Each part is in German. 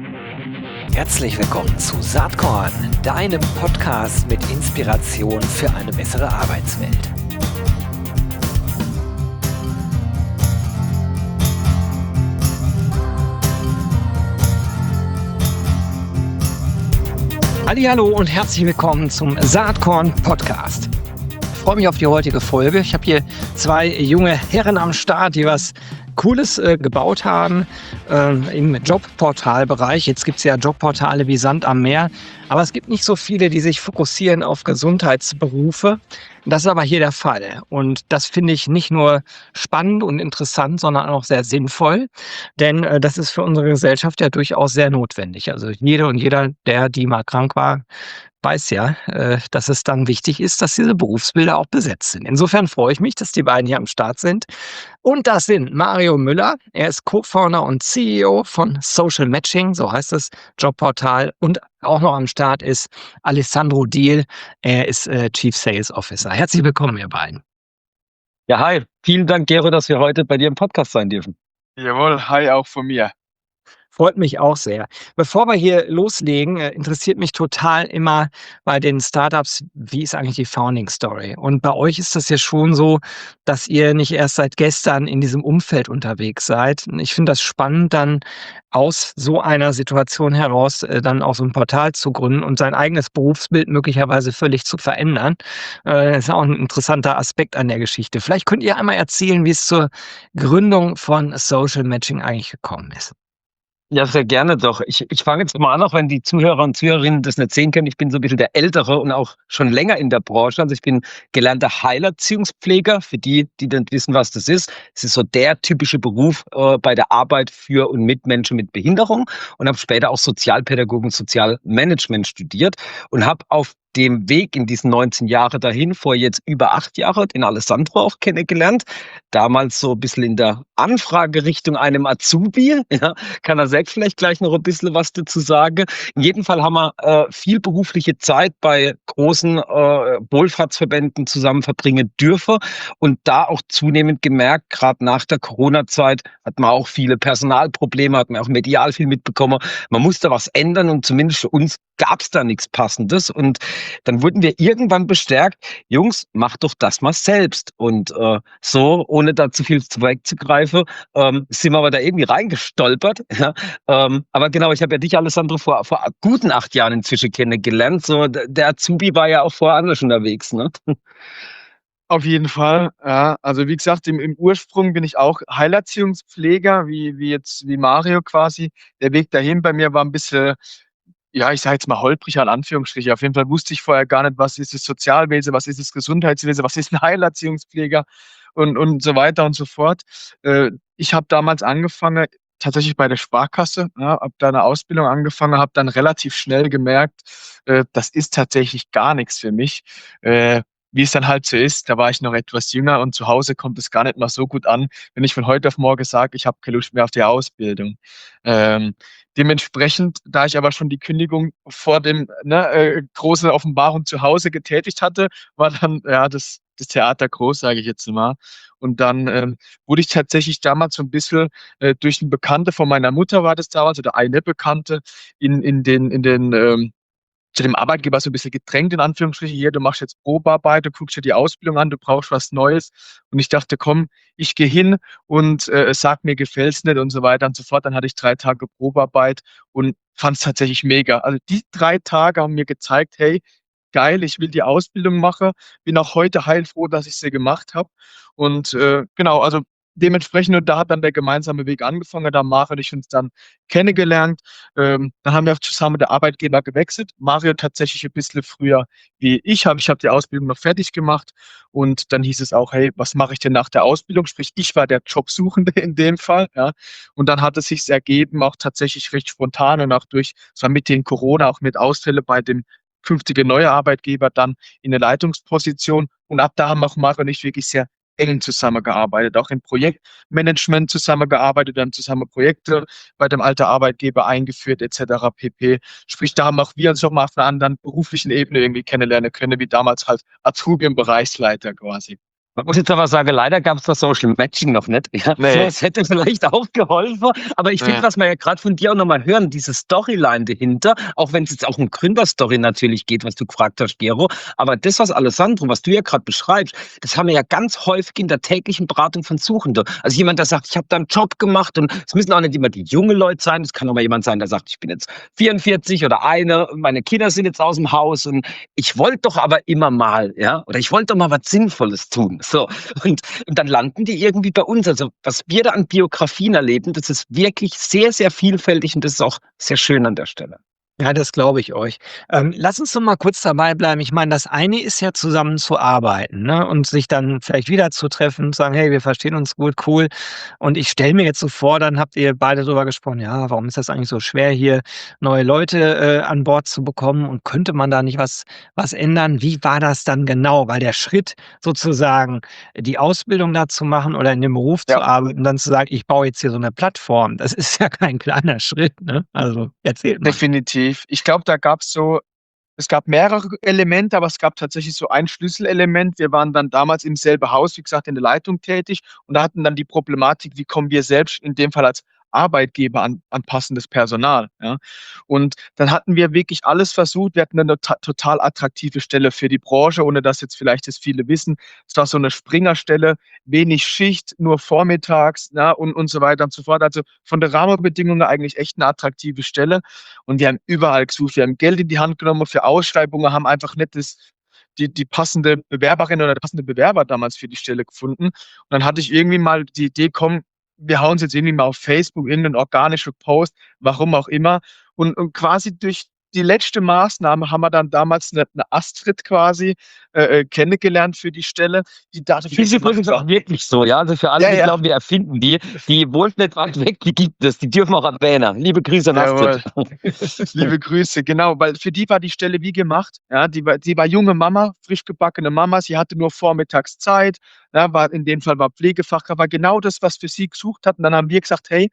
Herzlich willkommen zu Saatkorn, deinem Podcast mit Inspiration für eine bessere Arbeitswelt. Hallihallo und herzlich willkommen zum Saatkorn Podcast. Ich freue mich auf die heutige Folge. Ich habe hier zwei junge Herren am Start, die was Cooles gebaut haben im Jobportalbereich. Jetzt gibt es ja Jobportale wie Sand am Meer, aber es gibt nicht so viele, die sich fokussieren auf Gesundheitsberufe. Das ist aber hier der Fall. Und das finde ich nicht nur spannend und interessant, sondern auch sehr sinnvoll, denn das ist für unsere Gesellschaft ja durchaus sehr notwendig. Also jede und jeder, die mal krank war, weiß ja, dass es dann wichtig ist, dass diese Berufsbilder auch besetzt sind. Insofern freue ich mich, dass die beiden hier am Start sind. Und das sind Mario Müller, er ist Co-Founder und CEO von Social Matching, so heißt das Jobportal. Und auch noch am Start ist Alessandro Diehl, er ist Chief Sales Officer. Herzlich willkommen, ihr beiden. Ja, hi. Vielen Dank, Gero, dass wir heute bei dir im Podcast sein dürfen. Jawohl, hi auch von mir. Freut mich auch sehr. Bevor wir hier loslegen, interessiert mich total immer bei den Startups, wie ist eigentlich die Founding Story? Und bei euch ist das ja schon so, dass ihr nicht erst seit gestern in diesem Umfeld unterwegs seid. Ich finde das spannend, dann aus so einer Situation heraus dann auch so ein Portal zu gründen und sein eigenes Berufsbild möglicherweise völlig zu verändern. Das ist auch ein interessanter Aspekt an der Geschichte. Vielleicht könnt ihr einmal erzählen, wie es zur Gründung von Social Matching eigentlich gekommen ist. Ja, sehr gerne doch. Ich fange jetzt mal an, auch wenn die Zuhörer und Zuhörerinnen das nicht sehen können. Ich bin so ein bisschen der Ältere und auch schon länger in der Branche. Also ich bin gelernter Heilerziehungspfleger. Für die nicht wissen, was das ist. Es ist so der typische Beruf bei der Arbeit für und mit Menschen mit Behinderung und habe später auch Sozialpädagogik und Sozialmanagement studiert und habe auf dem Weg in diesen 19 Jahre dahin, vor jetzt über 8 Jahre, den Alessandro auch kennengelernt. Damals so ein bisschen in der Anfragerichtung einem Azubi. Ja, kann er selbst vielleicht gleich noch ein bisschen was dazu sagen. In jedem Fall haben wir viel berufliche Zeit bei großen Wohlfahrtsverbänden zusammen verbringen dürfen und da auch zunehmend gemerkt, gerade nach der Corona-Zeit hat man auch viele Personalprobleme, hat man auch medial viel mitbekommen. Man musste was ändern und zumindest für uns gab es da nichts Passendes. Und dann wurden wir irgendwann bestärkt, Jungs, macht doch das mal selbst. Und so, ohne da zu viel wegzugreifen, sind wir aber da irgendwie reingestolpert. Ja? Aber genau, ich habe ja dich, Alessandro, vor guten 8 Jahren inzwischen kennengelernt. So, der Azubi war ja auch vorher anders unterwegs, ne? Auf jeden Fall, ja. Also wie gesagt, im Ursprung bin ich auch Heilerziehungspfleger, wie Mario quasi. Der Weg dahin bei mir war ein bisschen, ja, ich sage jetzt mal holprig in Anführungsstrichen. Auf jeden Fall wusste ich vorher gar nicht, was ist das Sozialwesen, was ist das Gesundheitswesen, was ist ein Heilerziehungspfleger und so weiter und so fort. Ich habe damals angefangen, tatsächlich bei der Sparkasse, ja, habe da eine Ausbildung angefangen, habe dann relativ schnell gemerkt, das ist tatsächlich gar nichts für mich. Wie es dann halt so ist, da war ich noch etwas jünger und zu Hause kommt es gar nicht mal so gut an, wenn ich von heute auf morgen sage, ich habe keine Lust mehr auf die Ausbildung. Ähm, Dementsprechend, da ich aber schon die Kündigung vor dem großen Offenbarung zu Hause getätigt hatte, war dann ja das Theater groß, sage ich jetzt mal. Und dann wurde ich tatsächlich damals so ein bisschen durch einen Bekannte von meiner Mutter war das damals, oder eine Bekannte, in den zu dem Arbeitgeber so ein bisschen gedrängt, in Anführungsstrichen: „Hier, du machst jetzt Probearbeit, du guckst dir die Ausbildung an, du brauchst was Neues.“ Und ich dachte: „Komm, ich gehe hin und sage, mir gefällt's nicht“ und so weiter und so fort. Dann hatte ich 3 Tage Probearbeit und fand's tatsächlich mega. Also, die 3 Tage haben mir gezeigt: „Hey, geil, ich will die Ausbildung machen.“ Bin auch heute heilfroh, dass ich sie gemacht habe. Und genau, also dementsprechend, und da hat dann der gemeinsame Weg angefangen. Da haben Mario und ich uns dann kennengelernt. Dann haben wir auch zusammen der Arbeitgeber gewechselt. Mario tatsächlich ein bisschen früher wie ich habe. Ich habe die Ausbildung noch fertig gemacht und dann hieß es auch: „Hey, was mache ich denn nach der Ausbildung?“ Sprich, ich war der Jobsuchende in dem Fall, ja. Und dann hat es sich ergeben, auch tatsächlich recht spontan und auch durch, es war Mitte in Corona, auch mit Ausfälle bei dem künftige neue Arbeitgeber, dann in 'ne Leitungsposition. Und ab da haben auch Mario und ich wirklich sehr eng zusammengearbeitet, auch im Projektmanagement zusammengearbeitet, dann zusammen Projekte bei dem alten Arbeitgeber eingeführt et cetera pp. Sprich, da haben auch wir uns noch mal auf 'ner anderen beruflichen Ebene irgendwie kennenlernen können, wie damals halt Azubi und Bereichsleiter quasi. Man muss jetzt aber sagen, leider gab es das Social Matching noch nicht. Ja, Nee. das hätte vielleicht auch geholfen. Aber ich finde, Ja. was wir ja gerade von dir auch nochmal hören, diese Storyline dahinter, auch wenn es jetzt auch um Gründerstory natürlich geht, was du gefragt hast, Gero. Aber das, was Alessandro, was du ja gerade beschreibst, das haben wir ja ganz häufig in der täglichen Beratung von Suchenden. Also jemand, der sagt, ich habe da einen Job gemacht, und es müssen auch nicht immer die jungen Leute sein. Es kann auch mal jemand sein, der sagt, ich bin jetzt 44 oder meine Kinder sind jetzt aus dem Haus und ich wollte doch aber immer mal, ja, oder ich wollte doch mal was Sinnvolles tun. So. Und dann landen die irgendwie bei uns. Also, was wir da an Biografien erleben, das ist wirklich sehr, sehr vielfältig, und das ist auch sehr schön an der Stelle. Ja, das glaube ich euch. Lass uns doch mal kurz dabei bleiben. Ich meine, das eine ist ja zusammen zu arbeiten, ne? Und sich dann vielleicht wieder zu treffen und sagen, hey, wir verstehen uns gut, cool. Und ich stelle mir jetzt so vor, dann habt ihr beide drüber gesprochen, ja, warum ist das eigentlich so schwer, hier neue Leute an Bord zu bekommen, und könnte man da nicht was ändern? Wie war das dann genau? Weil der Schritt sozusagen, die Ausbildung da zu machen oder in dem Beruf zu Ja. arbeiten, dann zu sagen, ich baue jetzt hier so eine Plattform, das ist ja kein kleiner Schritt, ne? Also erzählt mal. Definitiv. Ich glaube, es gab mehrere Elemente, aber es gab tatsächlich so ein Schlüsselelement. Wir waren dann damals im selben Haus, wie gesagt, in der Leitung tätig, und da hatten dann die Problematik, wie kommen wir selbst in dem Fall als Arbeitgeber an passendes Personal. Ja? Und dann hatten wir wirklich alles versucht. Wir hatten eine total attraktive Stelle für die Branche, ohne dass jetzt vielleicht das viele wissen. Es war so eine Springerstelle, wenig Schicht, nur vormittags, und so weiter und so fort. Also von der Rahmenbedingungen eigentlich echt eine attraktive Stelle. Und wir haben überall gesucht. Wir haben Geld in die Hand genommen für Ausschreibungen, haben einfach nicht die passende Bewerberin oder der passende Bewerber damals für die Stelle gefunden. Und dann hatte ich irgendwie mal die Idee, komm, wir hauen es jetzt irgendwie mal auf Facebook, irgendeinen organischen Post, warum auch immer. Und quasi durch die letzte Maßnahme haben wir dann damals eine Astrid quasi kennengelernt für die Stelle. Die Das ist übrigens auch wirklich so, ja. Also für alle, die glauben, wir erfinden die wohnt nicht weit weg, die gibt es, die dürfen auch erwähnen. Liebe Grüße an Astrid. Liebe Grüße, genau, weil für die war die Stelle wie gemacht. Ja, die war junge Mama, frisch gebackene Mama, sie hatte nur vormittags Zeit, ja, in dem Fall war Pflegefachkraft, war genau das, was für sie gesucht hat. Und dann haben wir gesagt, hey,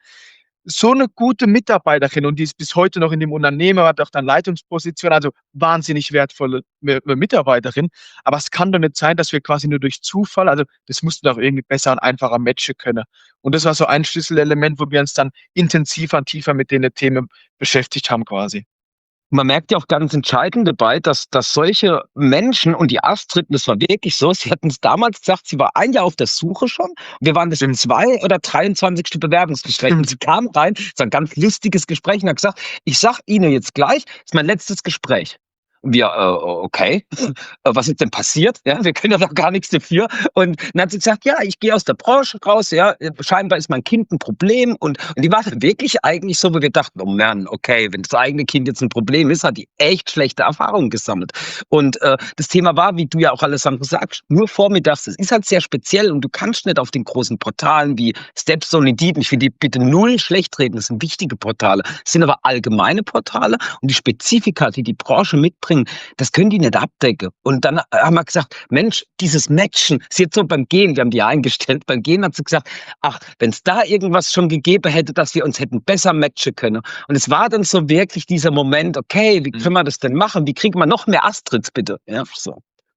so eine gute Mitarbeiterin, und die ist bis heute noch in dem Unternehmen, hat auch dann Leitungsposition, also wahnsinnig wertvolle Mitarbeiterin. Aber es kann doch nicht sein, dass wir quasi nur durch Zufall, also das mussten doch irgendwie besser und einfacher matchen können. Und das war so ein Schlüsselelement, wo wir uns dann intensiver und tiefer mit den Themen beschäftigt haben quasi. Man merkt ja auch ganz entscheidend dabei, dass solche Menschen, und die Astrid, das war wirklich so, sie hatten es damals gesagt, sie war ein Jahr auf der Suche schon. Wir waren das im 2 oder 23. Bewerbungsgespräch. Und sie kam rein, es war ein ganz lustiges Gespräch, und hat gesagt, ich sag Ihnen jetzt gleich, das ist mein letztes Gespräch. Und wir, okay, was ist denn passiert? Ja, wir können ja doch gar nichts dafür. Und dann hat sie gesagt, ja, ich gehe aus der Branche raus, ja, scheinbar ist mein Kind ein Problem. Und die war dann wirklich eigentlich so, wo wir dachten, oh Mann, okay, wenn das eigene Kind jetzt ein Problem ist, hat die echt schlechte Erfahrungen gesammelt. Und das Thema war, wie du ja auch Alessandro sagst, nur vormittags, das ist halt sehr speziell, und du kannst nicht auf den großen Portalen wie Stepstone, Indeed, ich will die bitte null schlecht reden, das sind wichtige Portale, das sind aber allgemeine Portale, und die Spezifika, die die Branche mitbringt, das können die nicht abdecken. Und dann haben wir gesagt, Mensch, dieses Matchen, sie hat so beim Gehen, wir haben die eingestellt, beim Gehen hat sie gesagt, ach, wenn es da irgendwas schon gegeben hätte, dass wir uns hätten besser matchen können. Und es war dann so wirklich dieser Moment, okay, wie können wir das denn machen? Wie kriegen wir noch mehr Astrids, bitte? Ja, so.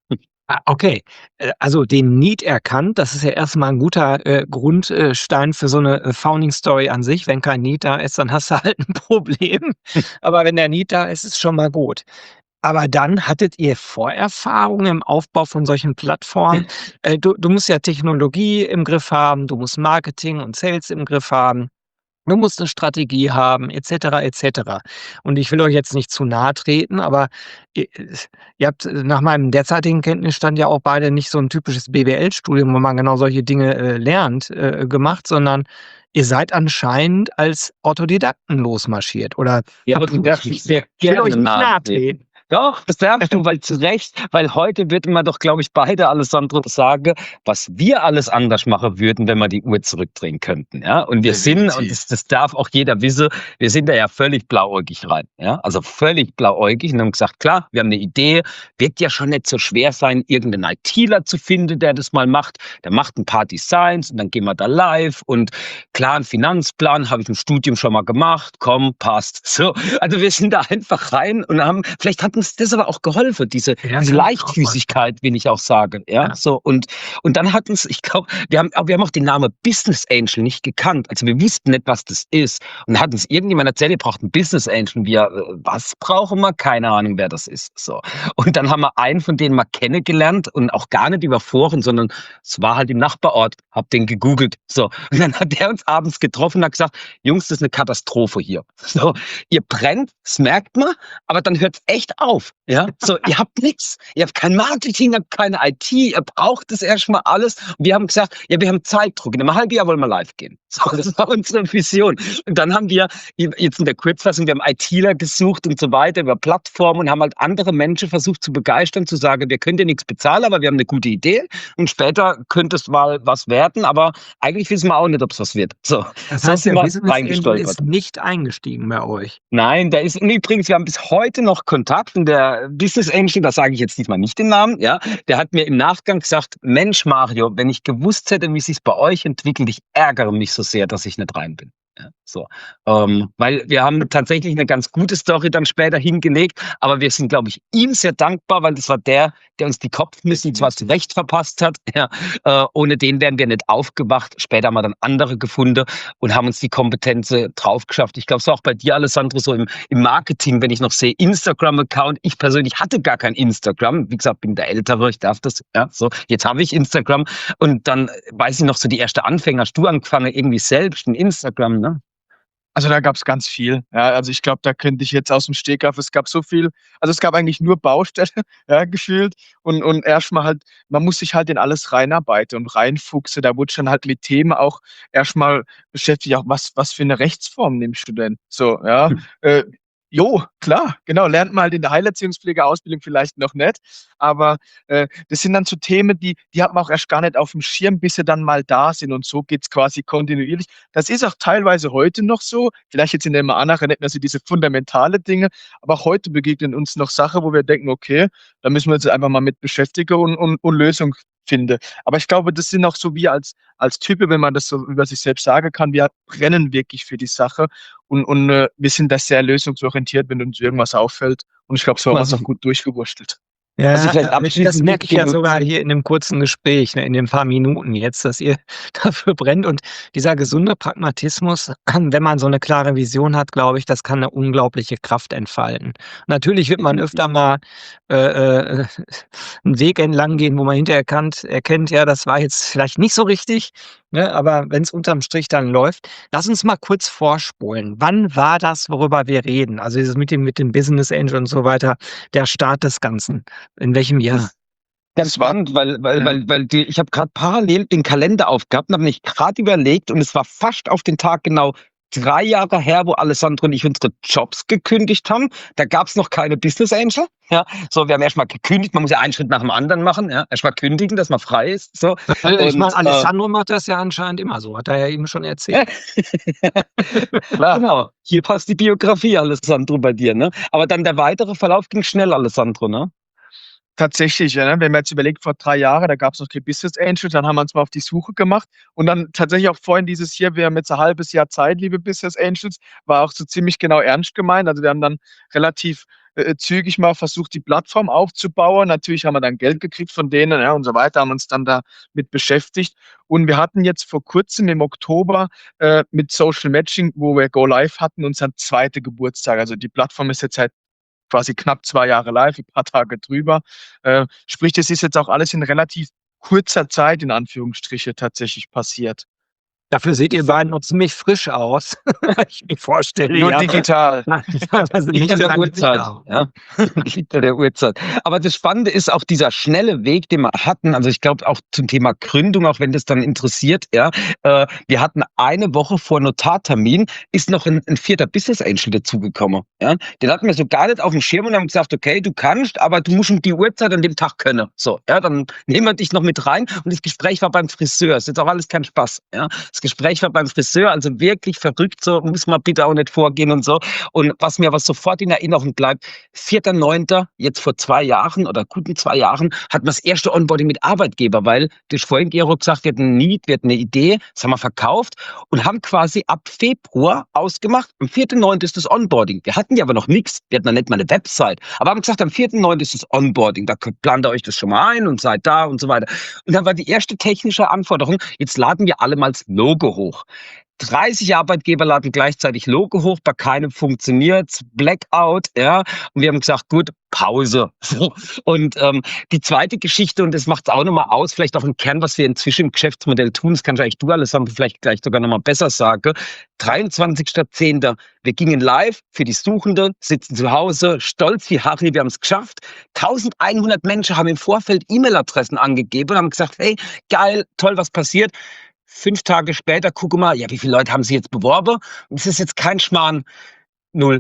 Okay, also den Need erkannt, das ist ja erstmal ein guter Grundstein für so eine Founding-Story an sich. Wenn kein Need da ist, dann hast du halt ein Problem. Aber wenn der Need da ist, ist schon mal gut. Aber dann hattet ihr Vorerfahrungen im Aufbau von solchen Plattformen. Du musst ja Technologie im Griff haben, du musst Marketing und Sales im Griff haben. Du musst eine Strategie haben, et cetera, et cetera. Und ich will euch jetzt nicht zu nahe treten, aber ihr habt nach meinem derzeitigen Kenntnisstand ja auch beide nicht so ein typisches BWL-Studium, wo man genau solche Dinge lernt, gemacht, sondern ihr seid anscheinend als Autodidakten losmarschiert, oder? Ja, aber du darfst dich sehr gerne euch nicht nahe treten. Doch, das darfst du, weil zu Recht, weil heute wird man doch, glaube ich, beide, Alessandro, sagen, was wir alles anders machen würden, wenn wir die Uhr zurückdrehen könnten. Ja? Und wir sind, und das darf auch jeder wissen, wir sind da ja völlig blauäugig rein. Ja? Also völlig blauäugig, und haben gesagt, klar, wir haben eine Idee, wird ja schon nicht so schwer sein, irgendeinen ITler zu finden, der das mal macht. Der macht ein paar Designs, und dann gehen wir da live, und klar, einen Finanzplan habe ich im Studium schon mal gemacht, komm, passt. So, also wir sind da einfach rein und haben, vielleicht hatten uns das aber auch geholfen, diese Ja, diese kann ich mir auch Leichtfüßigkeit, will ich auch sagen, ja, Ja. so und dann hat uns, ich glaube, wir haben auch den Namen Business Angel nicht gekannt. Also, wir wussten nicht, was das ist. Und dann hat uns irgendjemand erzählt, ihr braucht 'n Business Angel. Und wir: Was brauchen wir? Keine Ahnung, wer das ist." So. Und dann haben wir einen von denen mal kennengelernt und auch gar nicht über Foren, sondern es war halt im Nachbarort, habe den gegoogelt. So. Und dann hat der uns abends getroffen und hat gesagt: „Jungs, das ist eine Katastrophe hier. So, ihr brennt, das merkt man, aber dann hört's echt auf, ja? So, ihr habt nix. Ihr habt kein Marketing, ihr habt keine IT, ihr braucht das erst mal alles." Und wir haben gesagt: „Ja, wir haben Zeitdruck. In einem halben Jahr wollen wir live gehen." So, das war unsere Vision. Und dann haben wir jetzt in der Kurzfassung, wir haben ITler gesucht und so weiter über Plattformen und haben halt andere Menschen versucht zu begeistern, zu sagen, wir können dir nichts bezahlen, aber wir haben eine gute Idee und später könnte es mal was werden, aber eigentlich wissen wir auch nicht, ob es was wird. So, Das so heißt, sind der wir Business Angel reingestolpert. ist nicht eingestiegen bei euch. Nein, der ist, und übrigens, wir haben bis heute noch Kontakt und der Business Angel, da sage ich jetzt diesmal nicht den Namen, ja, der hat mir im Nachgang gesagt: Mensch, Mario, wenn ich gewusst hätte, wie sich's bei euch entwickelt, ich ärgere mich so sehr, dass ich nicht rein bin. Ja, so. Weil wir haben tatsächlich eine ganz gute Story dann später hingelegt, aber wir sind, glaube ich, ihm sehr dankbar, weil das war der uns die Kopfnissen zwar zurecht verpasst hat, ja, ohne den wären wir nicht aufgewacht. Später haben wir dann andere gefunden und haben uns die Kompetenzen drauf geschafft. Ich glaube, es war auch bei dir, Alessandro, so im Marketing, wenn ich noch sehe, Instagram-Account. Ich persönlich hatte gar kein Instagram. Wie gesagt, bin der Ältere, ich darf das, ja, so. Jetzt habe ich Instagram und dann weiß ich noch so die erste Anfänge. Hast du angefangen irgendwie selbst ein Instagram, ne? Also da gab's ganz viel. Ja, also ich glaube, da könnte ich jetzt aus dem Stegreif, es gab so viel, also es gab eigentlich nur Baustelle, ja, gefühlt. Und erst mal halt, man muss sich halt in alles reinarbeiten und reinfuchsen. Da wurde schon halt mit Themen auch erst mal beschäftigt, auch was für eine Rechtsform nimmst du denn? So, ja. Äh, Jo, klar, genau, lernt man halt in der Heilerziehungspflegeausbildung vielleicht noch nicht, aber, das sind dann so Themen, die hat man auch erst gar nicht auf dem Schirm, bis sie dann mal da sind und so geht's quasi kontinuierlich. Das ist auch teilweise heute noch so, vielleicht jetzt in dem anderen nicht mehr so diese fundamentale Dinge, aber auch heute begegnen uns noch Sachen, wo wir denken: „Okay, da müssen wir uns einfach mal mit beschäftigen und Lösung finden." Aber ich glaube, das sind auch so wir als Typen, wenn man das so über sich selbst sagen kann, wir brennen wirklich für die Sache und wir sind da sehr lösungsorientiert, wenn uns irgendwas auffällt. Und ich glaube, so haben wir's Was auch gut durchgewurstelt. was ich Ja, vielleicht das abschließend merke ich ja mitgeben. sogar hier in dem kurzen Gespräch, ne, in den paar Minuten jetzt, dass ihr dafür brennt. Und dieser gesunde Pragmatismus, wenn man so eine klare Vision hat, glaube ich, das kann eine unglaubliche Kraft entfalten. Natürlich wird man öfter mal, äh, äh, 'n Weg entlang gehen, wo man hinterher erkennt, ja, das war jetzt vielleicht nicht so richtig, ne, aber wenn es unterm Strich dann läuft. Lass uns mal kurz vorspulen. Wann war das, worüber wir reden? Also, dieses mit dem Business Angel und so weiter, der Start des Ganzen. In welchem Jahr? Ganz Das war spannend, weil, weil, ja. weil, weil die, ich habe gerade parallel den Kalender aufgehabt und habe mich gerade überlegt und es war fast auf den Tag genau 3 Jahre her, wo Alessandro und ich unsere Jobs gekündigt haben. Da gab es noch keine Business Angel. Ja, so, wir haben erstmal gekündigt. Man muss ja einen Schritt nach dem anderen machen. Ja, erstmal kündigen, dass man frei ist. So. Ich meine, Und Alessandro macht das ja anscheinend immer so, hat er ja eben schon erzählt. Klar. genau, hier passt die Biografie, Alessandro, bei dir. Ne? Aber dann der weitere Verlauf ging schnell, Alessandro. Ne? Tatsächlich, ja, ne? Wenn man jetzt überlegt, vor 3 Jahren, da gab es noch kein Business Angel, dann haben wir uns mal auf die Suche gemacht und dann tatsächlich auch vorhin dieses hier, wir haben jetzt ein halbes Jahr Zeit, liebe Business Angels, war auch so ziemlich genau ernst gemeint. Also, wir haben dann relativ, zügig mal versucht, die Plattform aufzubauen. Natürlich haben wir dann Geld gekriegt von denen, ja, und so weiter, haben uns dann damit beschäftigt. Und wir hatten jetzt vor Kurzem im Oktober, mit Social Matching, wo wir Go Live hatten, unseren 2. Geburtstag. Also, die Plattform ist jetzt seit quasi knapp 2 Jahre live, ein paar Tage drüber. Sprich, das ist jetzt auch alles in relativ kurzer Zeit in Anführungsstriche tatsächlich passiert. Dafür seht ihr beiden noch ziemlich frisch aus. Ich mir vorstelle, Nur ja. digital. Also nicht Hinter so der lange Uhrzeit. Sicher. Ja. Hinter der Uhrzeit. Aber das Spannende ist auch dieser schnelle Weg, den wir hatten. Also ich glaube auch zum Thema Gründung, auch wenn das dann interessiert, ja. Wir hatten eine Woche vor Notartermin, ist noch ein 4. Business Angel dazugekommen. Ja. Den hatten wir so gar nicht auf dem Schirm und haben gesagt, okay, du kannst, aber du musst um die Uhrzeit an dem Tag können. So, ja, dann nehmen wir dich noch mit rein. Und das Gespräch war beim Friseur. Ist jetzt auch alles kein Spaß. Ja. Das Gespräch war beim Friseur, also wirklich verrückt, so muss man bitte auch nicht vorgehen und so. Und was mir was sofort in Erinnerung bleibt, 4.9., jetzt vor 2 Jahren oder guten 2 Jahren, hat man das erste Onboarding mit Arbeitgeber, weil du hast vorhin, Gero, gesagt, wir hatten ein Need, wir hatten eine Idee, das haben wir verkauft und haben quasi ab Februar ausgemacht, am 4.9. ist das Onboarding. Wir hatten ja aber noch nichts, wir hatten noch nicht mal eine Website, aber haben gesagt, am 4.9. ist das Onboarding, da plant ihr euch das schon mal ein und seid da und so weiter. Und dann war die erste technische Anforderung, jetzt laden wir alle mal das Logo hoch. 30 Arbeitgeber laden gleichzeitig Logo hoch, bei keinem funktioniert, Blackout, ja. Und wir haben gesagt, gut, Pause. So. Und die zweite Geschichte, und das macht es auch nochmal aus, vielleicht auch im Kern, was wir inzwischen im Geschäftsmodell tun, das kannst eigentlich du alles haben, vielleicht gleich sogar nochmal besser sagen. 23.10. Wir gingen live für die Suchenden, sitzen zu Hause, stolz wie Harry, wir haben es geschafft. 1.100 Menschen haben im Vorfeld E-Mail-Adressen angegeben und haben gesagt, hey, geil, toll, was passiert. 5 Tage später, gucke mal, ja, wie viele Leute haben sich jetzt beworben? Und es ist jetzt kein Schmarrn. 0.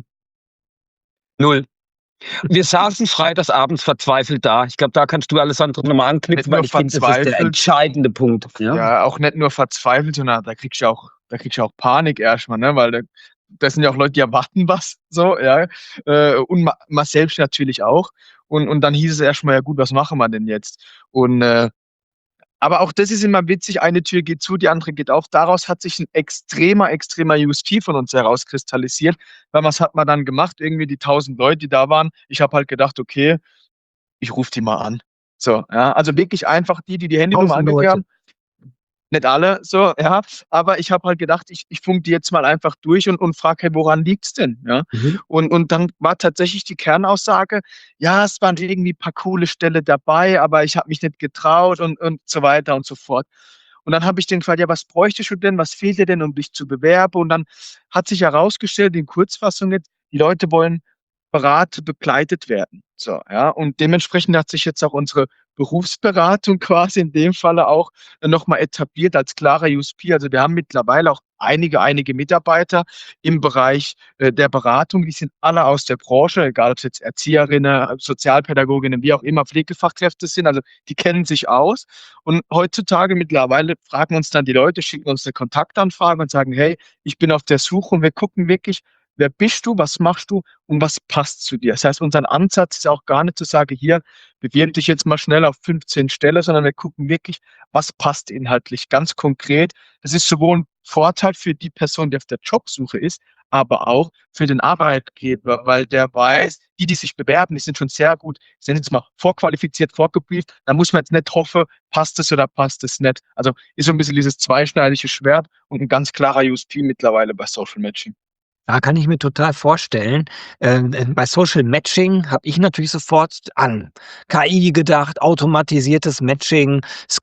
0. Wir saßen freitagsabends verzweifelt da. Ich glaube, da kannst du alles andere nochmal anknüpfen, weil ich finde, das ist der entscheidende Punkt. Ja, auch nicht nur verzweifelt, sondern da kriegst du auch Panik erstmal, ne? Weil das sind ja auch Leute, die erwarten was, so, ja. Und man selbst natürlich auch. Und dann hieß es erstmal, ja gut, was machen wir denn jetzt? Und aber auch das ist immer witzig, eine Tür geht zu, die andere geht auf. Daraus hat sich ein extremer USP von uns herauskristallisiert. Weil was hat man dann gemacht? Irgendwie die 1.000 Leute, die da waren. Ich habe halt gedacht, okay, ich rufe die mal an. So, ja, also wirklich einfach die Handynummer angegeben haben. Nicht alle, so, ja, aber ich habe halt gedacht, ich funke die jetzt mal einfach durch und frage, hey, woran liegt's denn? Ja? Und dann war tatsächlich die Kernaussage, ja, es waren irgendwie ein paar coole Stelle dabei, aber ich habe mich nicht getraut und so weiter und so fort. Und dann habe ich den gefragt, ja, was bräuchtest du denn, was fehlt dir denn, um dich zu bewerben? Und dann hat sich herausgestellt, in Kurzfassung jetzt, die Leute wollen begleitet werden. So, ja, und dementsprechend hat sich jetzt auch unsere Berufsberatung quasi in dem Falle auch nochmal etabliert als klarer USP. Also wir haben mittlerweile auch einige Mitarbeiter im Bereich der Beratung, die sind alle aus der Branche, egal ob es jetzt Erzieherinnen, Sozialpädagoginnen, wie auch immer, Pflegefachkräfte sind, also die kennen sich aus. Und heutzutage mittlerweile fragen uns dann die Leute, schicken uns eine Kontaktanfrage und sagen, hey, ich bin auf der Suche, und wir gucken wirklich, wer bist du, was machst du und was passt zu dir? Das heißt, unser Ansatz ist auch gar nicht zu sagen, hier, bewirb dich jetzt mal schnell auf 15 Stellen, sondern wir gucken wirklich, was passt inhaltlich ganz konkret. Das ist sowohl ein Vorteil für die Person, die auf der Jobsuche ist, aber auch für den Arbeitgeber, weil der weiß, die sich bewerben, die sind schon sehr gut, sind jetzt mal vorqualifiziert, vorgebrieft. Da muss man jetzt nicht hoffen, passt es oder passt es nicht. Also ist so ein bisschen dieses zweischneidige Schwert und ein ganz klarer USP mittlerweile bei Social Matching. Ja, kann ich mir total vorstellen. Bei Social Matching habe ich natürlich sofort an KI gedacht, automatisiertes Matching,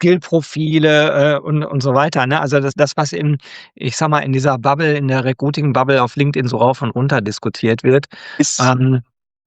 Skillprofile und so weiter. Ne? Also das, was ich sag mal, in dieser Bubble, in der Recruiting-Bubble auf LinkedIn so rauf und runter diskutiert wird. Ist ein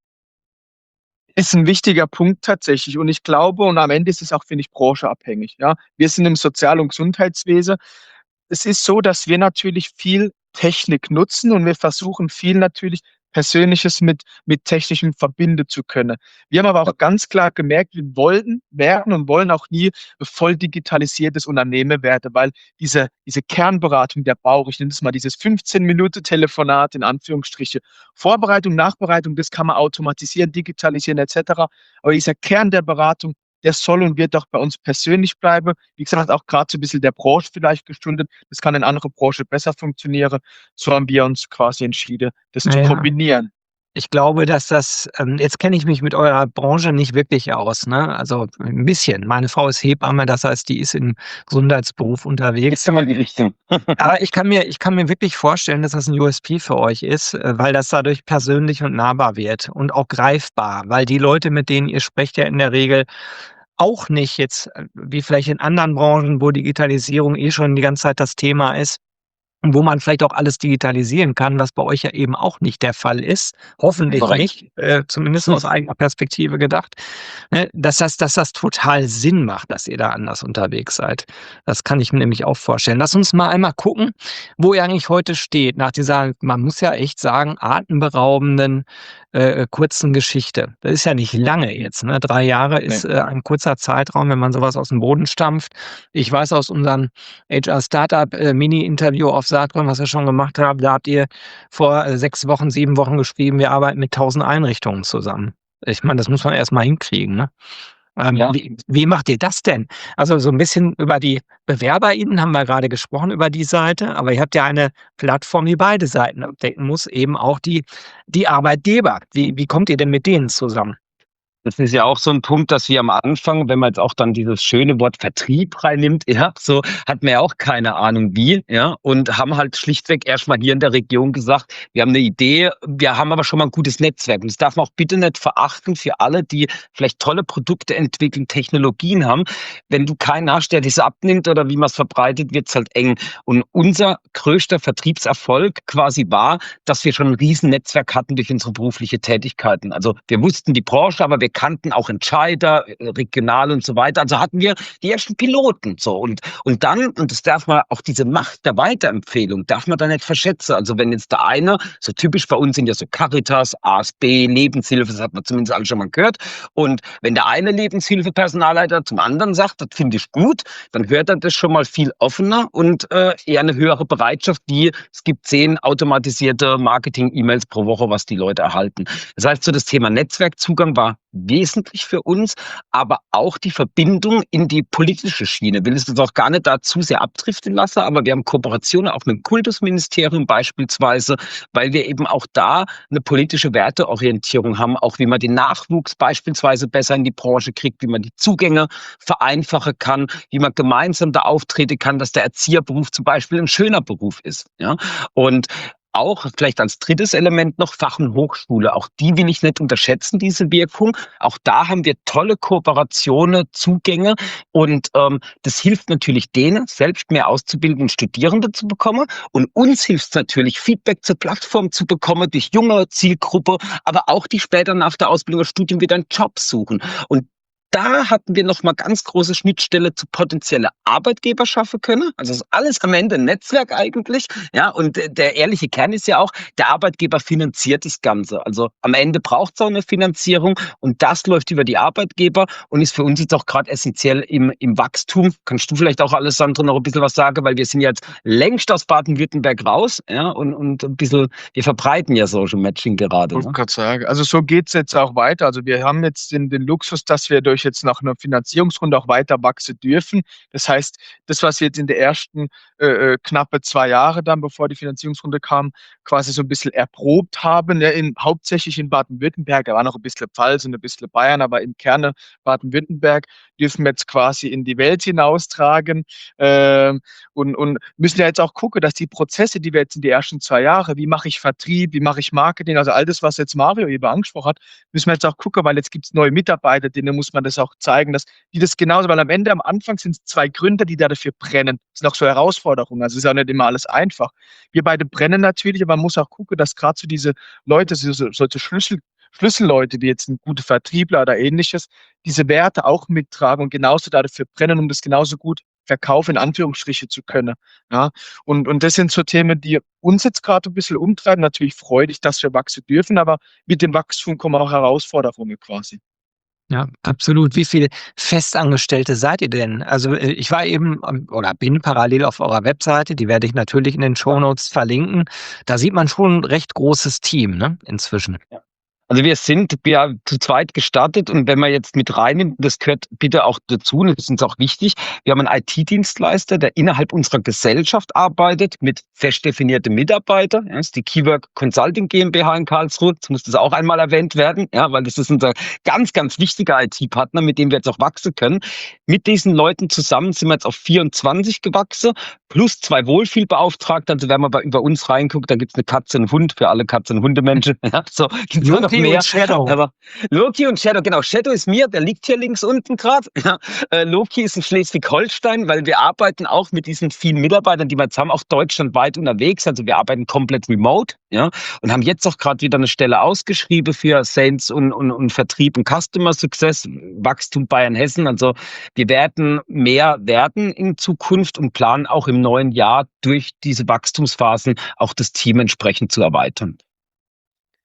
wichtiger Punkt tatsächlich. Und ich glaube, und am Ende ist es auch, finde ich, brancheabhängig. Ja? Wir sind im Sozial- und Gesundheitswesen. Es ist so, dass wir natürlich viel Technik nutzen und wir versuchen viel natürlich Persönliches mit Technischem verbinden zu können. Wir haben aber auch ganz klar gemerkt, wir werden und wollen auch nie ein voll digitalisiertes Unternehmen werden, weil diese Kernberatung, der Bauch, ich nenne es mal dieses 15-Minuten-Telefonat in Anführungsstriche, Vorbereitung, Nachbereitung, das kann man automatisieren, digitalisieren etc. Aber dieser Kern der Beratung, der soll und wird auch bei uns persönlich bleiben. Wie gesagt, auch gerade so ein bisschen der Branche vielleicht gestundet. Das kann in anderer Branche besser funktionieren. So haben wir uns quasi entschieden, das zu kombinieren. Ich glaube, dass das, jetzt kenne ich mich mit eurer Branche nicht wirklich aus, ne? Also ein bisschen. Meine Frau ist Hebamme, das heißt, die ist im Gesundheitsberuf unterwegs. Ist immer die Richtung. Aber ich kann mir wirklich vorstellen, dass das ein USP für euch ist, weil das dadurch persönlich und nahbar wird und auch greifbar, weil die Leute, mit denen ihr sprecht, ja in der Regel auch nicht jetzt, wie vielleicht in anderen Branchen, wo Digitalisierung schon die ganze Zeit das Thema ist, und wo man vielleicht auch alles digitalisieren kann, was bei euch ja eben auch nicht der Fall ist. Hoffentlich nicht, zumindest aus eigener Perspektive gedacht. Ne, dass das total Sinn macht, dass ihr da anders unterwegs seid. Das kann ich mir nämlich auch vorstellen. Lass uns mal einmal gucken, wo ihr eigentlich heute steht, nach dieser, man muss ja echt sagen, atemberaubenden kurzen Geschichte. Das ist ja nicht lange jetzt, ne? 3 Jahre ist ein kurzer Zeitraum, wenn man sowas aus dem Boden stampft. Ich weiß aus unserem HR-Startup Mini-Interview auf Saatkorn, was wir schon gemacht haben, da habt ihr vor 6 Wochen, 7 Wochen geschrieben, wir arbeiten mit 1000 Einrichtungen zusammen. Ich meine, das muss man erst mal hinkriegen, ne? Ja. Wie macht ihr das denn? Also so ein bisschen über die BewerberInnen haben wir gerade gesprochen, über die Seite, aber ihr habt ja eine Plattform, die beide Seiten abdecken muss, eben auch die Arbeitgeber. Wie kommt ihr denn mit denen zusammen? Das ist ja auch so ein Punkt, dass wir am Anfang, wenn man jetzt auch dann dieses schöne Wort Vertrieb reinnimmt, ja, so hat man ja auch keine Ahnung wie, ja, und haben halt schlichtweg erstmal hier in der Region gesagt, wir haben eine Idee, wir haben aber schon mal ein gutes Netzwerk. Und das darf man auch bitte nicht verachten für alle, die vielleicht tolle Produkte entwickeln, Technologien haben. Wenn du keinen hast, der das abnimmt oder wie man es verbreitet, wird es halt eng. Und unser größter Vertriebserfolg quasi war, dass wir schon ein Riesennetzwerk hatten durch unsere berufliche Tätigkeiten. Also wir wussten die Branche, aber wir kannten auch Entscheider, regional und so weiter. Also hatten wir die ersten Piloten. So. Und dann, und das darf man, auch diese Macht der Weiterempfehlung, darf man da nicht verschätzen. Also wenn jetzt der eine, so typisch bei uns sind ja so Caritas, ASB, Lebenshilfe, das hat man zumindest alle schon mal gehört. Und wenn der eine Lebenshilfe-Personalleiter zum anderen sagt, das finde ich gut, dann hört er das schon mal viel offener und eher eine höhere Bereitschaft, wie es gibt 10 automatisierte Marketing-E-Mails pro Woche, was die Leute erhalten. Das heißt, so das Thema Netzwerkzugang war wesentlich für uns, aber auch die Verbindung in die politische Schiene. Will es uns auch gar nicht da zu sehr abdriften lassen, aber wir haben Kooperationen auch mit dem Kultusministerium beispielsweise, weil wir eben auch da eine politische Werteorientierung haben, auch wie man den Nachwuchs beispielsweise besser in die Branche kriegt, wie man die Zugänge vereinfachen kann, wie man gemeinsam da auftreten kann, dass der Erzieherberuf zum Beispiel ein schöner Beruf ist. Ja? Und auch vielleicht als drittes Element noch Fach- und Hochschule. Auch die will ich nicht unterschätzen, diese Wirkung. Auch da haben wir tolle Kooperationen, Zugänge und das hilft natürlich denen, selbst mehr auszubilden und Studierende zu bekommen. Und uns hilft es natürlich, Feedback zur Plattform zu bekommen durch junge Zielgruppe, aber auch die später nach der Ausbildung oder Studium wieder einen Job suchen. Und da hatten wir nochmal ganz große Schnittstelle zu potenzielle Arbeitgeber schaffen können. Also es ist alles am Ende ein Netzwerk eigentlich. Ja, und der ehrliche Kern ist ja auch, der Arbeitgeber finanziert das Ganze. Also am Ende braucht es auch eine Finanzierung und das läuft über die Arbeitgeber und ist für uns jetzt auch gerade essentiell im Wachstum. Kannst du vielleicht auch, Alessandro, noch ein bisschen was sagen, weil wir sind jetzt längst aus Baden-Württemberg raus, ja, und ein bisschen, wir verbreiten ja Social Matching gerade. Ich wollte gerade sagen, also so geht es jetzt auch weiter. Also wir haben jetzt den Luxus, dass wir durch jetzt nach einer Finanzierungsrunde auch weiter wachsen dürfen. Das heißt, das, was wir jetzt in der ersten knappe 2 Jahre dann, bevor die Finanzierungsrunde kam, quasi so ein bisschen erprobt haben, ja, hauptsächlich in Baden-Württemberg, da war noch ein bisschen Pfalz und ein bisschen Bayern, aber im Kerne Baden-Württemberg dürfen wir jetzt quasi in die Welt hinaustragen und müssen ja jetzt auch gucken, dass die Prozesse, die wir jetzt in die ersten 2 Jahre, wie mache ich Vertrieb, wie mache ich Marketing, also all das, was jetzt Mario eben angesprochen hat, müssen wir jetzt auch gucken, weil jetzt gibt es neue Mitarbeiter, denen muss man das auch zeigen, dass die das genauso, weil am Anfang sind es 2 Gründer, die da dafür brennen. Das sind auch so Herausforderungen, also es ist auch nicht immer alles einfach. Wir beide brennen natürlich, aber man muss auch gucken, dass gerade so diese Leute, solche Schlüsselleute wie jetzt ein guter Vertriebler oder ähnliches, diese Werte auch mittragen und genauso dafür brennen, um das genauso gut verkaufen, in Anführungsstriche zu können. Ja, und das sind so Themen, die uns jetzt gerade ein bisschen umtreiben. Natürlich freudig, dass wir wachsen dürfen, aber mit dem Wachstum kommen auch Herausforderungen quasi. Ja, absolut. Wie viele Festangestellte seid ihr denn? Also ich war eben oder bin parallel auf eurer Webseite, die werde ich natürlich in den Shownotes verlinken. Da sieht man schon ein recht großes Team, ne, inzwischen. Ja. Also wir sind ja zu zweit gestartet und wenn man jetzt mit reinnimmt, das gehört bitte auch dazu, und das ist uns auch wichtig, wir haben einen IT-Dienstleister, der innerhalb unserer Gesellschaft arbeitet mit fest definierten Mitarbeitern. Ja, das ist die Keywork Consulting GmbH in Karlsruhe. Jetzt muss das auch einmal erwähnt werden, ja, weil das ist unser ganz, ganz wichtiger IT-Partner, mit dem wir jetzt auch wachsen können. Mit diesen Leuten zusammen sind wir jetzt auf 24 gewachsen, plus 2 Wohlfühlbeauftragte. Also wenn man über uns reinguckt, da gibt's eine Katze und Hund für alle Katzen- und Hundemenschen. Ja, so gibt's noch mehr. Und Shadow. Aber Loki und Shadow, genau. Shadow ist mir, der liegt hier links unten gerade. Ja. Loki ist in Schleswig-Holstein, weil wir arbeiten auch mit diesen vielen Mitarbeitern, die wir jetzt haben, auch deutschlandweit unterwegs. Also wir arbeiten komplett remote, ja, und haben jetzt auch gerade wieder eine Stelle ausgeschrieben für Sales und Vertrieb und Customer Success, Wachstum Bayern-Hessen. Also wir werden mehr werden in Zukunft und planen auch im neuen Jahr durch diese Wachstumsphasen auch das Team entsprechend zu erweitern.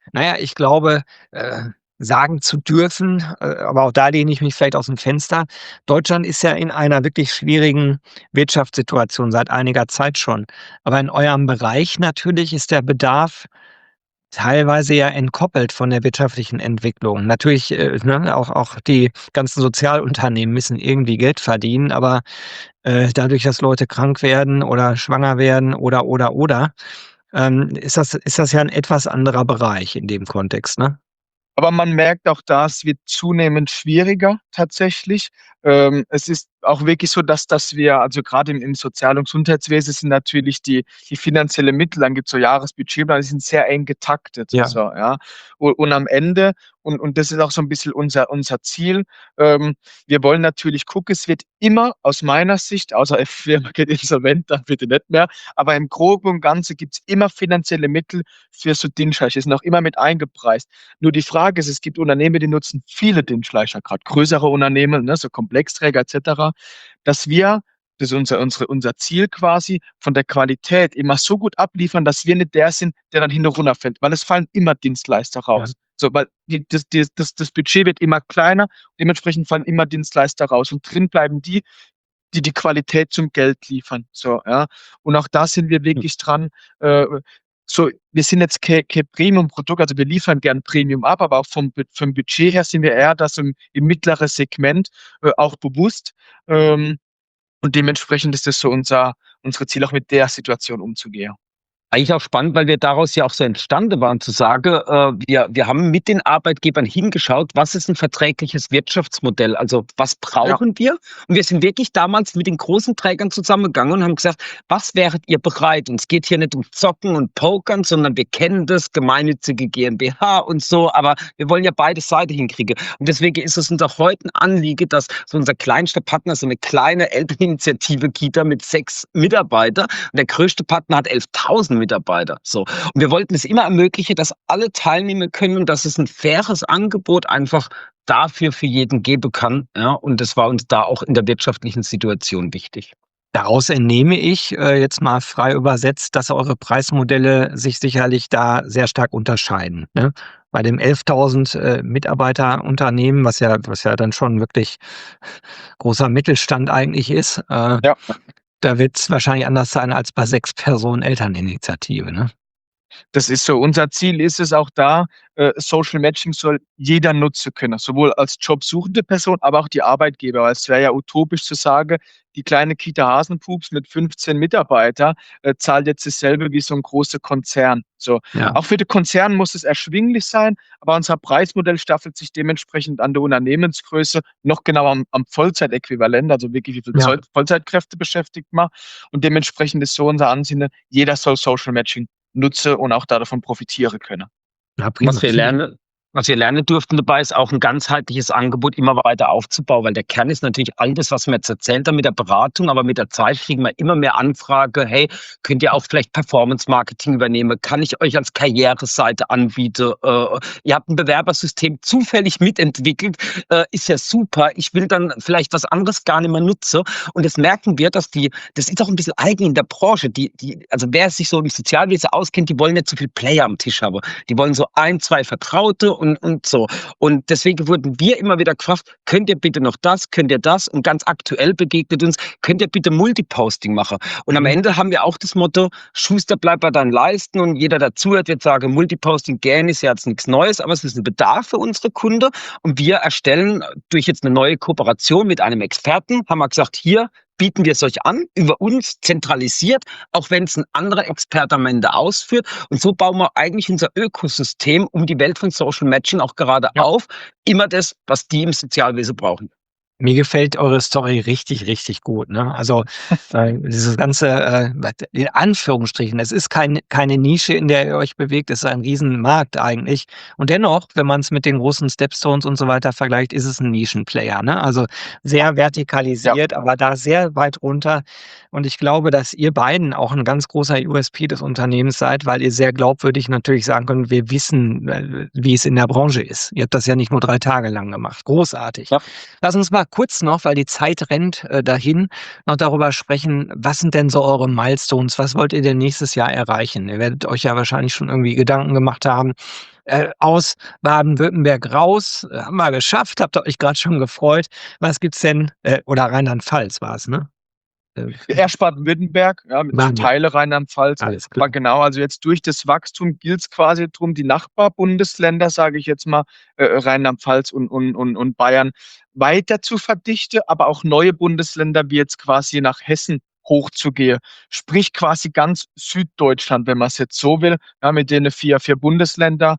Naja, ich glaube, sagen zu dürfen, aber auch da lehne ich mich vielleicht aus dem Fenster. Deutschland ist ja in einer wirklich schwierigen Wirtschaftssituation seit einiger Zeit schon. Aber in eurem Bereich natürlich ist der Bedarf teilweise ja entkoppelt von der wirtschaftlichen Entwicklung. Natürlich, ne, auch die ganzen Sozialunternehmen müssen irgendwie Geld verdienen, aber, dadurch, dass Leute krank werden oder schwanger werden oder, ist das ja ein etwas anderer Bereich in dem Kontext, ne? Aber man merkt auch da, es wird zunehmend schwieriger tatsächlich. Es ist auch wirklich so, dass wir, also gerade im Sozial- und Gesundheitswesen sind natürlich die finanzielle Mittel, dann gibt es so Jahresbudgetplan, die sind sehr eng getaktet. Ja. So, ja. Und am Ende, und das ist auch so ein bisschen unser Ziel, wir wollen natürlich gucken, es wird immer aus meiner Sicht, außer eine Firma geht insolvent, dann bitte nicht mehr, aber im Groben und Ganzen gibt es immer finanzielle Mittel für so Dienstleister, die sind auch immer mit eingepreist. Nur die Frage ist, es gibt Unternehmen, die nutzen viele Dienstleister, gerade größere Unternehmen, ne, so Komplexträger etc., dass wir, das ist unser Ziel quasi, von der Qualität immer so gut abliefern, dass wir nicht der sind, der dann hinten runterfällt, weil es fallen immer Dienstleister raus. Ja. So, weil das Budget wird immer kleiner, dementsprechend fallen immer Dienstleister raus und drin bleiben die Qualität zum Geld liefern. So, ja. Und auch da sind wir wirklich dran, so, wir sind jetzt kein Premium-Produkt, also wir liefern gern Premium ab, aber auch vom Budget her sind wir eher das im mittleren Segment, auch bewusst. Und dementsprechend ist das so unsere Ziel, auch mit der Situation umzugehen. Eigentlich auch spannend, weil wir daraus ja auch so entstanden waren, zu sagen, wir haben mit den Arbeitgebern hingeschaut, was ist ein verträgliches Wirtschaftsmodell, also was brauchen wir? Und wir sind wirklich damals mit den großen Trägern zusammengegangen und haben gesagt, was wäret ihr bereit? Und es geht hier nicht um Zocken und Pokern, sondern wir kennen das, gemeinnützige GmbH und so, aber wir wollen ja beide Seiten hinkriegen. Und deswegen ist es uns auch heute ein Anliegen, dass so unser kleinster Partner, so eine kleine Elterninitiative Kita mit 6 Mitarbeitern, und der größte Partner hat 11.000 Mitarbeiter. So. Und wir wollten es immer ermöglichen, dass alle teilnehmen können und dass es ein faires Angebot einfach dafür für jeden geben kann. Ja? Und das war uns da auch in der wirtschaftlichen Situation wichtig. Daraus entnehme ich, jetzt mal frei übersetzt, dass eure Preismodelle sich sicherlich da sehr stark unterscheiden, ne? Bei dem 11.000 Mitarbeiterunternehmen, was ja dann schon wirklich großer Mittelstand eigentlich ist, Ja. da wird es wahrscheinlich anders sein als bei 6 Personen Elterninitiative, ne? Das ist so. Unser Ziel ist es auch da, Social Matching soll jeder nutzen können, sowohl als jobsuchende Person, aber auch die Arbeitgeber. Weil es wäre ja utopisch zu sagen, die kleine Kita Hasenpups mit 15 Mitarbeitern zahlt jetzt dasselbe wie so ein großer Konzern. So. Ja. Auch für den Konzern muss es erschwinglich sein, aber unser Preismodell staffelt sich dementsprechend an der Unternehmensgröße noch genauer am Vollzeitäquivalent, also wirklich wie viele Vollzeitkräfte beschäftigt man. Und dementsprechend ist so unser Ansinnen, jeder soll Social Matching nutze und auch davon profitieren können. Ja, prima. Was wir lernen durften dabei, ist auch ein ganzheitliches Angebot immer weiter aufzubauen, weil der Kern ist natürlich all das, was wir jetzt erzählt haben mit der Beratung, aber mit der Zeit kriegen wir immer mehr Anfrage, hey, könnt ihr auch vielleicht Performance-Marketing übernehmen? Kann ich euch als Karriereseite anbieten? Ihr habt ein Bewerbersystem zufällig mitentwickelt, ist ja super. Ich will dann vielleicht was anderes gar nicht mehr nutzen. Und das merken wir, das ist auch ein bisschen eigen in der Branche. Also wer sich so im Sozialwesen auskennt, die wollen nicht so viel Player am Tisch haben. Die wollen so 1, 2 Vertraute und so. Und deswegen wurden wir immer wieder gefragt, könnt ihr bitte noch das, könnt ihr das? Und ganz aktuell begegnet uns, könnt ihr bitte Multiposting machen? Und am Ende haben wir auch das Motto, Schuster bleibt bei deinen Leisten, und jeder dazuhört, wird sagen, Multiposting gern ist ja jetzt nichts Neues, aber es ist ein Bedarf für unsere Kunden. Und wir erstellen durch jetzt eine neue Kooperation mit einem Experten, haben wir gesagt, hier bieten wir es euch an, über uns zentralisiert, auch wenn es ein anderer Experte am Ende ausführt. Und so bauen wir eigentlich unser Ökosystem um die Welt von Social Matching auch gerade auf. Immer das, was die im Sozialwesen brauchen. Mir gefällt eure Story richtig, richtig gut, ne? Also, dieses ganze, in Anführungsstrichen, es ist keine Nische, in der ihr euch bewegt, es ist ein Riesenmarkt eigentlich. Und dennoch, wenn man es mit den großen Stepstones und so weiter vergleicht, ist es ein Nischenplayer, ne? Also, sehr vertikalisiert, aber da sehr weit runter. Und ich glaube, dass ihr beiden auch ein ganz großer USP des Unternehmens seid, weil ihr sehr glaubwürdig natürlich sagen könnt, wir wissen, wie es in der Branche ist. Ihr habt das ja nicht nur 3 Tage lang gemacht. Großartig. Ja. Lass uns mal kurz noch, weil die Zeit rennt dahin, noch darüber sprechen, was sind denn so eure Milestones? Was wollt ihr denn nächstes Jahr erreichen? Ihr werdet euch ja wahrscheinlich schon irgendwie Gedanken gemacht haben. Aus Baden-Württemberg raus, haben wir geschafft, habt ihr euch gerade schon gefreut. Was gibt's denn, oder Rheinland-Pfalz war es, ne? Erst Baden-Württemberg, ja, mit Baden- Teile Rheinland-Pfalz. Alles klar. Aber genau, also jetzt durch das Wachstum gilt es quasi darum, die Nachbarbundesländer, sage ich jetzt mal, Rheinland-Pfalz und Bayern weiter zu verdichten, aber auch neue Bundesländer wie jetzt quasi nach Hessen hochzugehen. Sprich quasi ganz Süddeutschland, wenn man es jetzt so will, ja, mit den vier Bundesländer,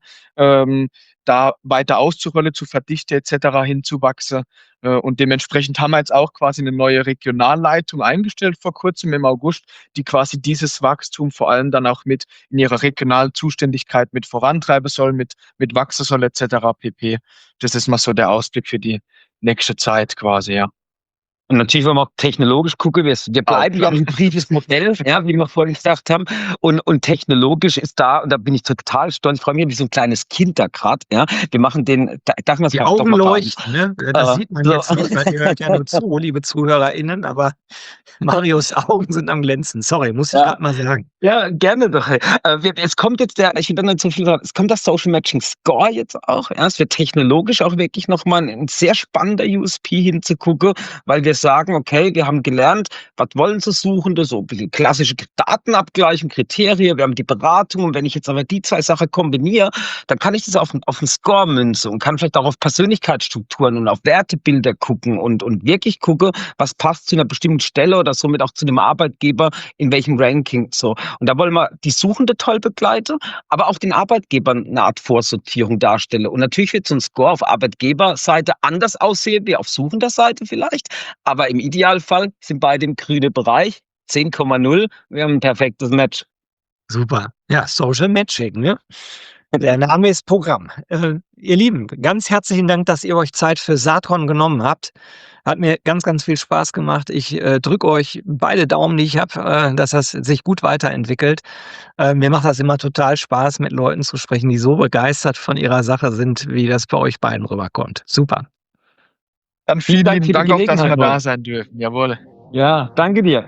da weiter auszurollen, zu verdichten etc. hinzuwachsen. Und dementsprechend haben wir jetzt auch quasi eine neue Regionalleitung eingestellt vor kurzem im August, die quasi dieses Wachstum vor allem dann auch mit in ihrer regionalen Zuständigkeit mit vorantreiben soll, mit wachsen soll etc. pp. Das ist mal so der Ausblick für die nächste Zeit quasi, ja. Und natürlich, wenn wir auch technologisch gucken, wir bleiben ja ein hybrides Modell, ja, wie wir vorhin gesagt haben. Und technologisch ist da, und da bin ich total stolz, ich freue mich wie so ein kleines Kind da gerade, ja. Wir machen darf man es Die auch doch Augen mal leuchten, ne? Das sieht man so. jetzt nicht, weil ihr hört ja nur zu, liebe ZuhörerInnen, aber Marios Augen sind am Glänzen. Sorry, muss ich gerade mal sagen. Ja, gerne doch. Es kommt jetzt ich will dann nicht so viel sagen, es kommt das Social Matching Score jetzt auch. Ja, es wird technologisch auch wirklich nochmal ein sehr spannender USP hinzugucken, weil wir sagen, okay, wir haben gelernt, was wollen sie Suchende, so ein bisschen klassische Datenabgleich und Kriterien, wir haben die Beratung und wenn ich jetzt aber die zwei Sachen kombiniere, dann kann ich das auf den Score münzen und kann vielleicht auch auf Persönlichkeitsstrukturen und auf Wertebilder gucken und wirklich gucken, was passt zu einer bestimmten Stelle oder somit auch zu einem Arbeitgeber, in welchem Ranking so. Und da wollen wir die Suchende toll begleiten, aber auch den Arbeitgebern eine Art Vorsortierung darstellen. Und natürlich wird so ein Score auf Arbeitgeberseite anders aussehen wie auf Suchenderseite vielleicht, aber im Idealfall sind beide im grünen Bereich, 10,0, wir haben ein perfektes Match. Super. Ja, Social Matching, ne? Der Name ist Programm. Ihr Lieben, ganz herzlichen Dank, dass ihr euch Zeit für Saatkorn genommen habt. Hat mir ganz, ganz viel Spaß gemacht. Ich drücke euch beide Daumen, die ich habe, dass das sich gut weiterentwickelt. Mir macht das immer total Spaß, mit Leuten zu sprechen, die so begeistert von ihrer Sache sind, wie das bei euch beiden rüberkommt. Super. Dann vielen Dank lieben für die Dank auch, dass wir Gelegenheit, da sein dürfen. Jawohl. Ja, danke dir.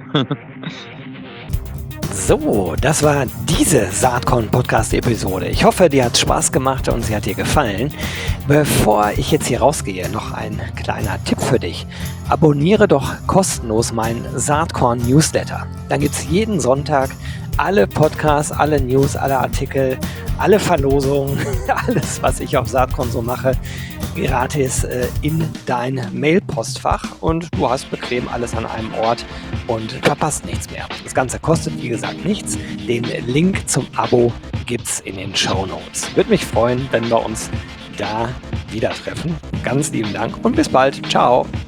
So, das war diese Saatkorn-Podcast-Episode. Ich hoffe, dir hat Spaß gemacht und sie hat dir gefallen. Bevor ich jetzt hier rausgehe, noch ein kleiner Tipp für dich. Abonniere doch kostenlos meinen Saatkorn-Newsletter. Dann gibt es jeden Sonntag alle Podcasts, alle News, alle Artikel, alle Verlosungen, alles, was ich auf Saatkorn so mache, gratis in dein Mailpostfach und du hast bequem alles an einem Ort und verpasst nichts mehr. Das Ganze kostet, wie gesagt, nichts. Den Link zum Abo gibt's in den Shownotes. Würde mich freuen, wenn wir uns da wieder treffen. Ganz lieben Dank und bis bald. Ciao.